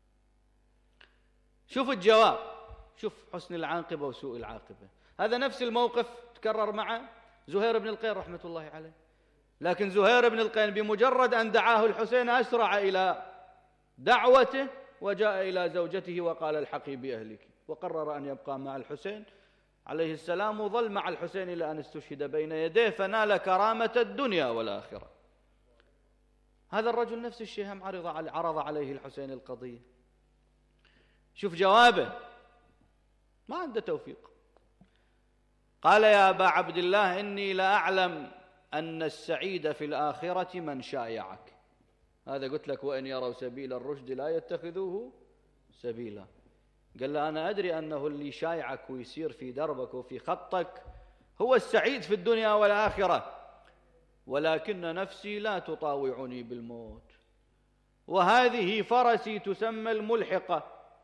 شوف الجواب، شوف حسن العاقبة وسوء العاقبة. هذا نفس الموقف تكرر مع زهير بن القين رحمة الله عليه، لكن زهير بن القين بمجرد أن دعاه الحسين أسرع إلى دعوته وجاء إلى زوجته وقال الحقي بأهلك، وقرر أن يبقى مع الحسين عليه السلام، وظل مع الحسين إلى أن استشهد بين يديه فنال كرامة الدنيا والآخرة. هذا الرجل نفس الشيء هم عرض عليه الحسين القضية، شوف جوابه، ما عنده توفيق. قال يا أبا عبد الله إني لا أعلم أن السعيد في الآخرة من شايعك. هذا قلت لك وإن يروا سبيل الرشد لا يتخذوه سبيلا. قال له أنا أدري أنه اللي شايعك ويسير في دربك وفي خطك هو السعيد في الدنيا والآخرة، ولكن نفسي لا تطاوعني بالموت، وهذه فرسي تسمى الملحقة،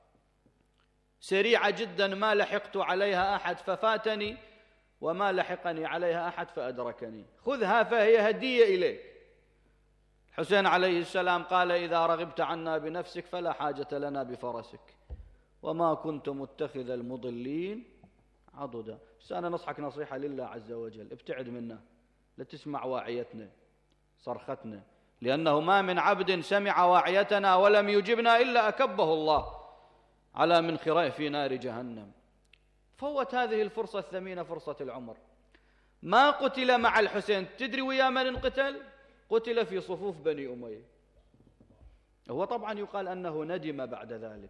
سريعة جدا ما لحقت عليها أحد ففاتني، وما لحقني عليها أحد فأدركني، خذها فهي هدية إليك. الحسين عليه السلام قال إذا رغبت عنا بنفسك فلا حاجة لنا بفرسك، وما كنت متخذ المضلين عضدا. بس أنا نصحك نصيحة لله عز وجل، ابتعد منا، لا تسمع واعيتنا صرختنا، لأنه ما من عبد سمع واعيتنا ولم يجبنا إلا أكبه الله على منخريه في نار جهنم. فوت هذه الفرصة الثمينة، فرصة العمر. ما قتل مع الحسين، تدري ويا من انقتل؟ قتل في صفوف بني أمية. هو طبعا يقال أنه ندم بعد ذلك،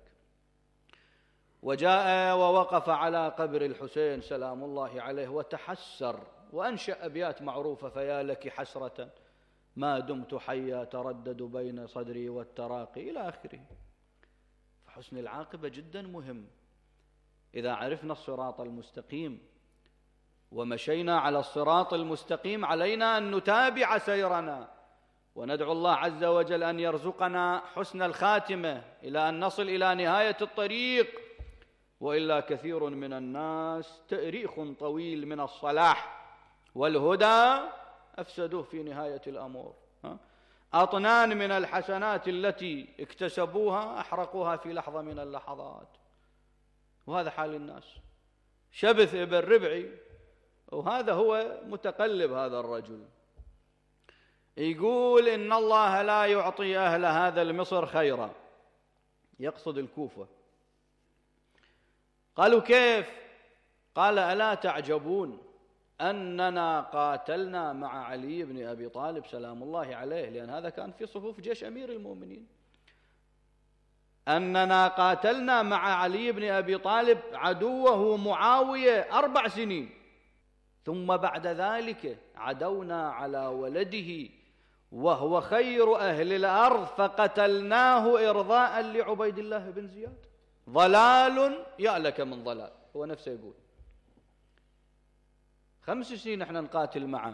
وجاء ووقف على قبر الحسين سلام الله عليه وتحسر، وأنشأ أبيات معروفة: فيا لك حسرة ما دمت حيا تردد بين صدري والتراقي، إلى آخره. فحسن العاقبة جدا مهم. إذا عرفنا الصراط المستقيم ومشينا على الصراط المستقيم علينا أن نتابع سيرنا، وندعو الله عز وجل أن يرزقنا حسن الخاتمة إلى أن نصل إلى نهاية الطريق. وإلا كثير من الناس تأريخ طويل من الصلاح والهدى أفسدوه في نهاية الأمور، أطنان من الحسنات التي اكتسبوها أحرقوها في لحظة من اللحظات. وهذا حال الناس. شبث ابن ربعي، وهذا هو متقلب هذا الرجل، يقول إن الله لا يعطي أهل هذا المصر خيرا، يقصد الكوفة. قالوا كيف؟ قال ألا تعجبون أننا قاتلنا مع علي بن أبي طالب سلام الله عليه، لأن هذا كان في صفوف جيش أمير المؤمنين، أننا قاتلنا مع علي بن أبي طالب عدوه معاوية أربع سنين، ثم بعد ذلك عدونا على ولده وهو خير أهل الأرض فقتلناه إرضاء لعبيد الله بن زياد. ضلال يألك من ضلال. هو نفسه يقول خمس سنين احنا نقاتل مع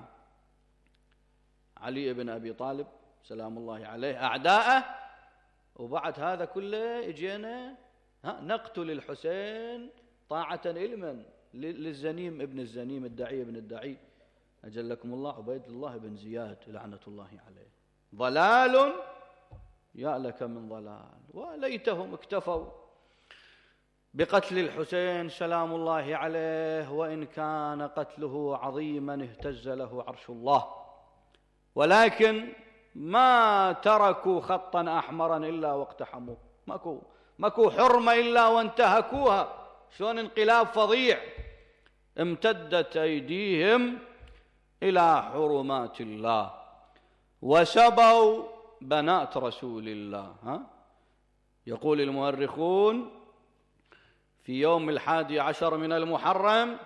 علي بن أبي طالب سلام الله عليه أعداءه، وبعد هذا كله اجينا ها نقتل الحسين طاعة لمن؟ للزنيم ابن الزنيم الدعي ابن الدعي أجلكم الله عبيد الله بن زياد لعنة الله عليه. ضلال يا لك من ضلال، وليتهم اكتفوا بقتل الحسين سلام الله عليه، وإن كان قتله عظيما اهتز له عرش الله، ولكن ما تركوا خطا أحمرا إلا واقتحموه، ماكو ماكو حرمة إلا وانتهكوها. شلون انقلاب فظيع، امتدت أيديهم إلى حرمات الله وسبوا بنات رسول الله. ها؟ يقول المؤرخون في يوم الحادي عشر من المحرم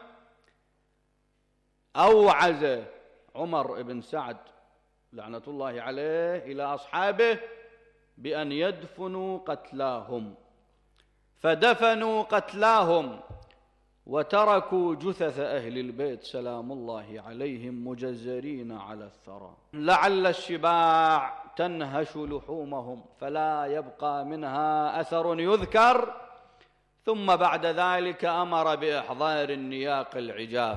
أوعز عمر بن سعد لعنة الله عليه إلى أصحابه بأن يدفنوا قتلاهم، فدفنوا قتلاهم وتركوا جثث أهل البيت سلام الله عليهم مجزرين على الثرى، لعل السباع تنهش لحومهم فلا يبقى منها أثر يذكر. ثم بعد ذلك أمر بإحضار النياق العجاف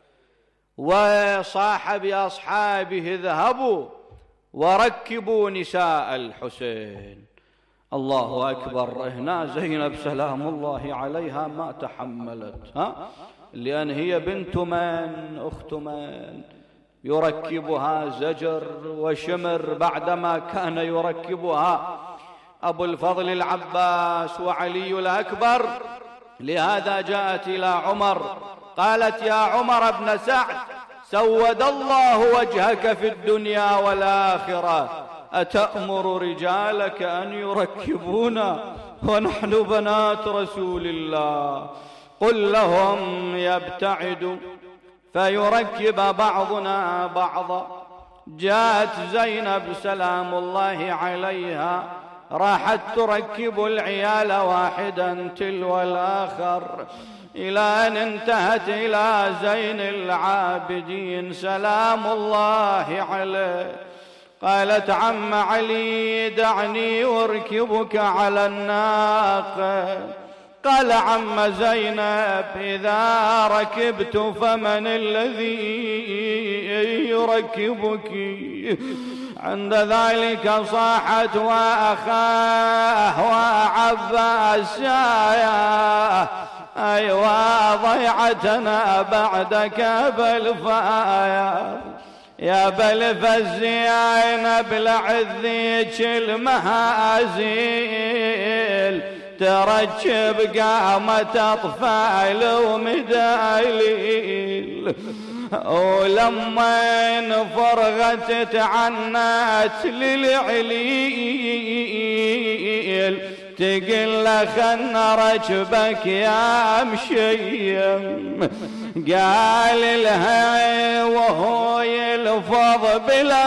وصاح بأصحابه اذهبوا وركبوا نساء الحسين. الله أكبر. هنا زينب سلام الله عليها ما تحملت، ها؟ لأن هي بنت من؟ أخت من؟ يركبها زجر وشمر بعدما كان يركبها أبو الفضل العباس وعلي الأكبر. لهذا جاءت إلى عمر قالت يا عمر بن سعد سود الله وجهك في الدنيا والآخرة، أتأمر رجالك أن يركبونا ونحن بنات رسول الله؟ قل لهم يبتعدوا فيركب بعضنا بعضا. جاءت زينب سلام الله عليها راحت تركب العيال واحدا تلو الآخر إلى أن انتهت إلى زين العابدين سلام الله عليه. قالت عم علي دعني أركبك على الناقة. قال عم زينب إذا ركبت فمن الذي يركبك؟ عند ذلك صاحت وأخاه وعباس يا أيوا ضيعتنا بعدك بالفايا يا بلف الزينب لعذيك المهازيل تركب قامة أطفال ومدايل. ولما فرغت تعنت للعليل تقل خلنا ركبك يا مشيم. قال لها وهو يلفظ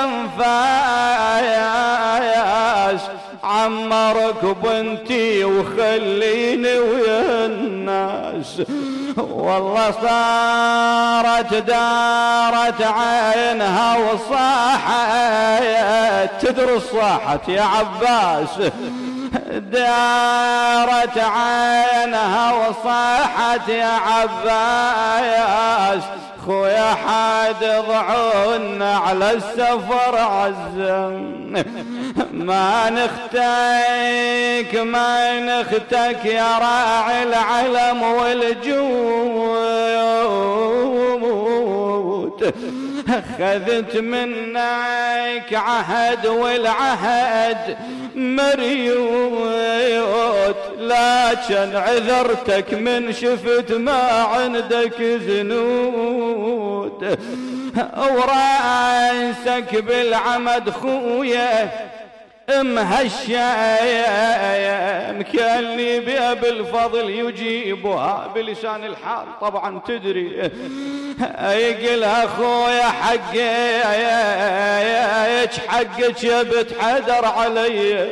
بالانفاس عمرك بنتي وخليني ويا الناس. والله صارت دارت عينها وصاحت، تدري صاحت يا عباس، دارت عينها وصاحت يا عباس خويا حاد ضعونا على السفر عزم. ما نختك ما نختك يا راعي العلم والجود، خذت منك عهد والعهد مريوت، لكن عذرتك من شفت ما عندك زنود. وراسك بالعمد خويا مهشام كاللي بأبي الفضل يجيبها بلسان الحال. طبعا تدري يقلها خويا حقك حقك يا بنت حدر علي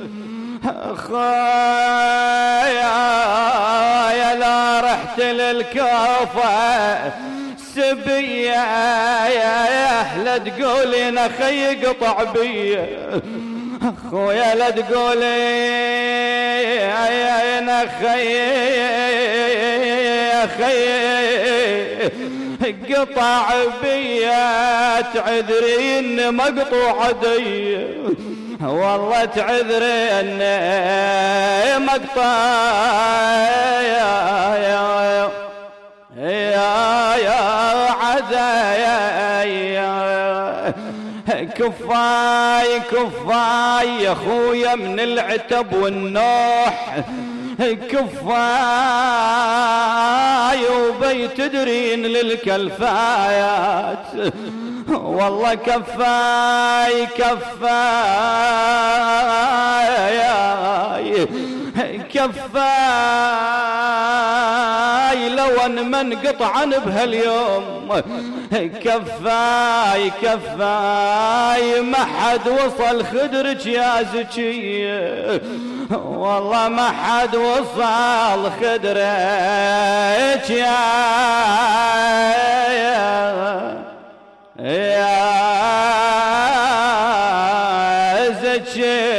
خويا لا رحت للكوفة سبية لا تقولي نخي قطع بي خويا لا تقولي يا خي قطع بيا تعذرين مقطوع دي والله تعذرين مقطع يا يا يا يا عزايا كفاي كفاي يا خويا من العتب والنوح كفاي وبي تدرين للكلفايات والله كفاي كفاي كفاي لو ان من قطعن بهاليوم كفاي كفاي ما حد وصل خدرك يا زكي والله ما حد وصل خدرك يا يا زكي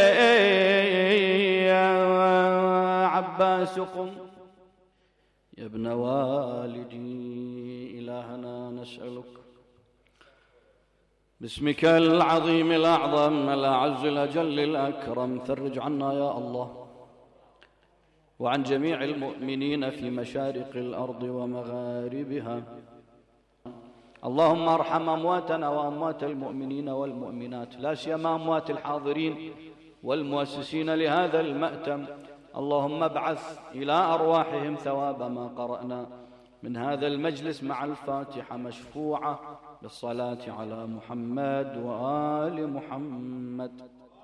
عباس قم يا ابن والدي إلهنا نسألك باسمك العظيم الأعظم الأعز الأجل الأكرم فرج عنا يا الله وعن جميع المؤمنين في مشارق الأرض ومغاربها. اللهم ارحم أمواتنا وأموات المؤمنين والمؤمنات لا سيما أموات الحاضرين والمؤسسين لهذا المأتم. اللهم ابعث إلى أرواحهم ثواب ما قرأنا من هذا المجلس مع الفاتحة مشفوعة بالصلاة على محمد وآل محمد.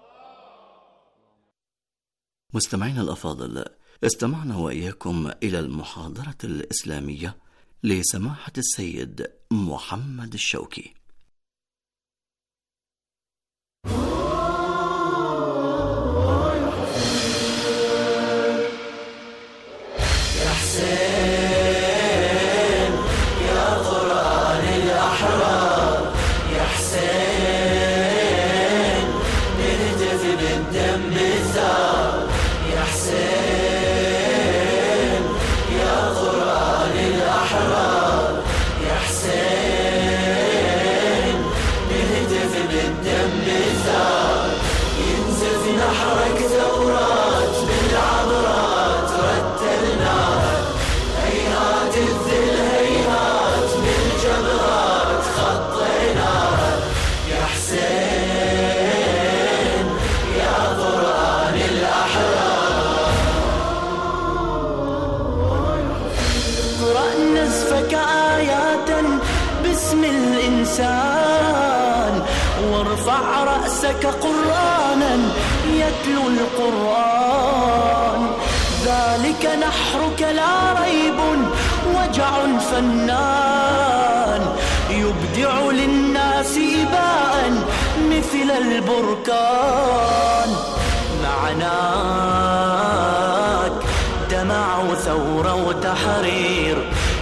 مستمعينا الأفاضل، استمعنا وإياكم إلى المحاضرة الإسلامية لسماحة السيد محمد الشوكي. يا حسين يا قرآن الأحرار يا حسين نهتف بالدم الثار يا حسين يا قرآن الأحرار يا حسين نهتف بالدم الثار ينزف نحرك ثورات بالعبرات رتلناها هيهات الذل هيهات بالجبرات خطيناها يا حسين يا قرآن الأحرار اقرأ نزفك آيات باسم الإنسان وارفع رأسك قرآنا يتلو القرآن ذلك نحرك لا ريب وجع فنان يبدع للناس إباء مثل البركان معناك دمع وثورة وتحرير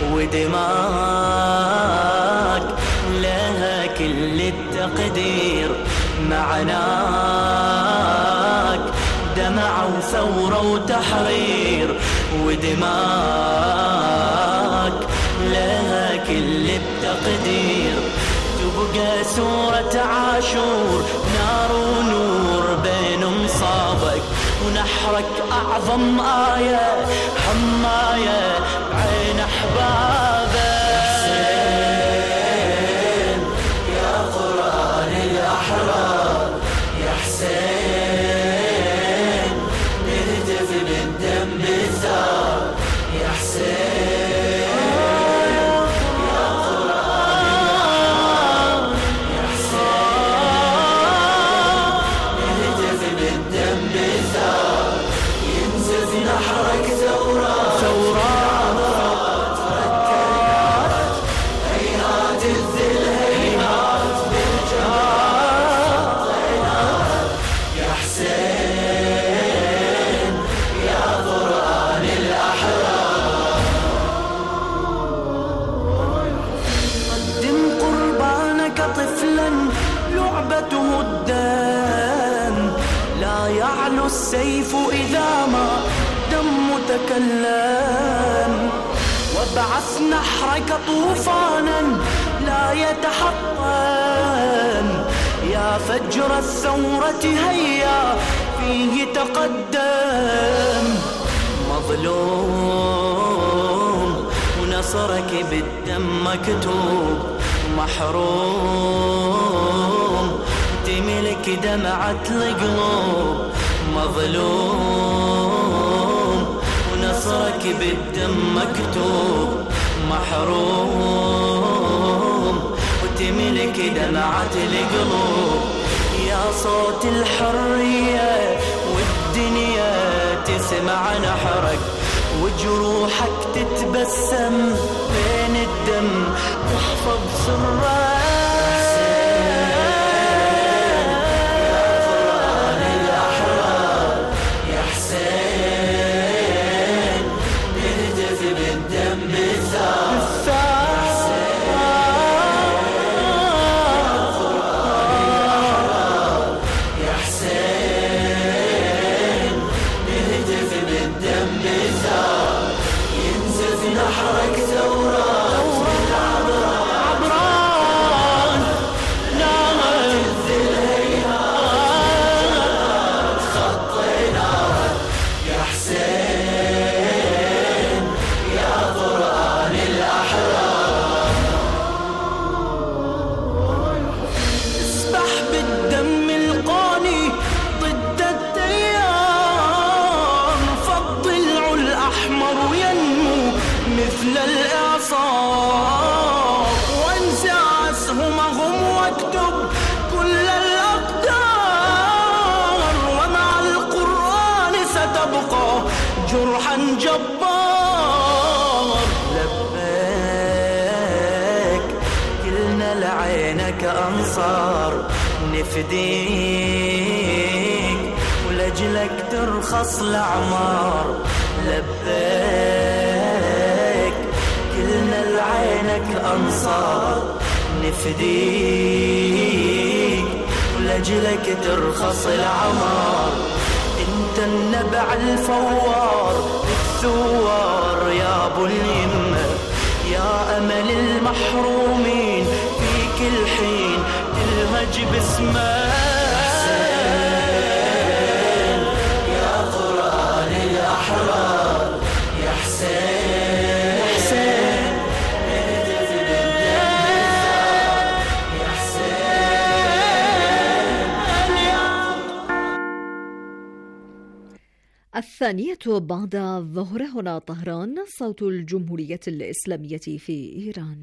ودماك لها كل التقدير معناك دمع وثورة وتحرير ودماك لها كل التقدير تبقى سورة عاشور نار ونور بين مصابك ونحرك أعظم آية حماية عين أحبابك يا قرآن الأحرار يا حسين نهتف بالدم الثار يا حسين يا قرآن يا حسين نهتف بالدم الثار ينزف نحرك ثورات ثورات تكلم وابعث نحرك طوفانا لا يتحطم، يا فجر الثورة هيا فيه تقدم. مظلوم ونصرك بالدم مكتوب، محروم تملك دمعة القلوب. مظلوم ونصرك بالدم مكتوب، محروم وتملك دمعة القلوب. يا صوت الحرية والدنيا تسمع نحرك، وجروحك تتبسم بين الدم تحفظ سرك. مثل الإعصار وانزع أسهمهم واكتب كل الأقدار، ومع القرآن ستبقى جرحا جبار. لبيك كلنا لعينك أنصار، نفديك ولجلك ترخص الأعمار. لبيك كلنا لعينك أنصار، نفديك ولجلك ترخص العمار. انت النبع الفوار الثوار يا ابو اليمة، يا امل المحرومين في كل حين تلهج باسمك. الثانية بعد الظهر، هنا طهران، صوت الجمهورية الإسلامية في إيران.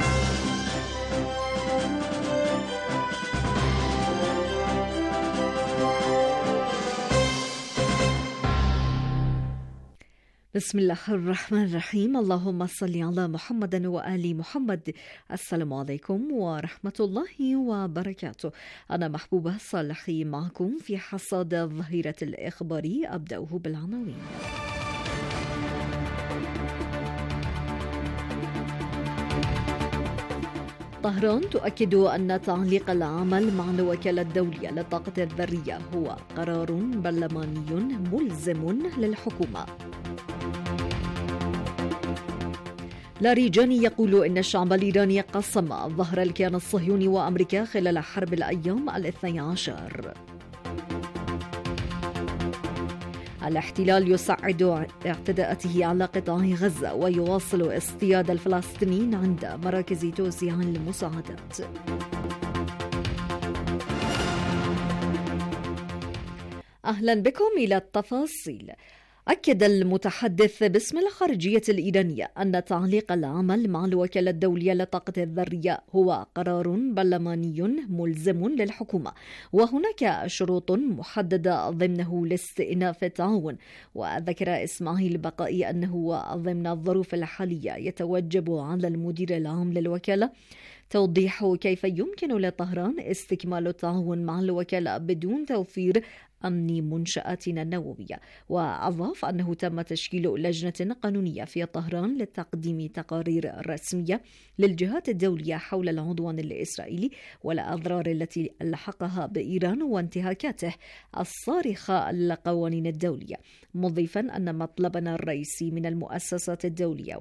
بسم الله الرحمن الرحيم. اللهم صل على محمد وآل محمد. السلام عليكم ورحمة الله وبركاته. أنا محبوبة صالحي معكم في حصاد الظهيرة الإخباري. أبدأه بالعناوين. طهران تؤكد أن تعليق العمل مع الوكالة الدولية للطاقة الذرية هو قرار برلماني ملزم للحكومة. لاريجاني يقول إن الشعب الإيراني قسم ظهر الكيان الصهيوني وأمريكا خلال حرب الأيام الاثني عشر. الاحتلال يصعد اعتداءاته على قطاع غزة ويواصل اصطياد الفلسطينيين عند مراكز توزيع المساعدات. أهلا بكم إلى التفاصيل. أكد المتحدث باسم الخارجية الإيرانية أن تعليق العمل مع الوكالة الدولية للطاقة الذرية هو قرار برلماني ملزم للحكومة، وهناك شروط محددة ضمنه لاستئناف التعاون. وذكر إسماعيل بقائي أنه ضمن الظروف الحالية يتوجب على المدير العام للوكالة توضيح كيف يمكن لطهران استكمال التعاون مع الوكالة بدون توفير أمن منشآتنا النووية. وأضاف أنه تم تشكيل لجنة قانونية في طهران لتقديم تقارير رسمية للجهات الدولية حول العدوان الإسرائيلي والأضرار التي لحقها بإيران وانتهاكاته الصارخة للقوانين الدولية، مضيفا أن مطلبنا الرئيسي من المؤسسات الدولية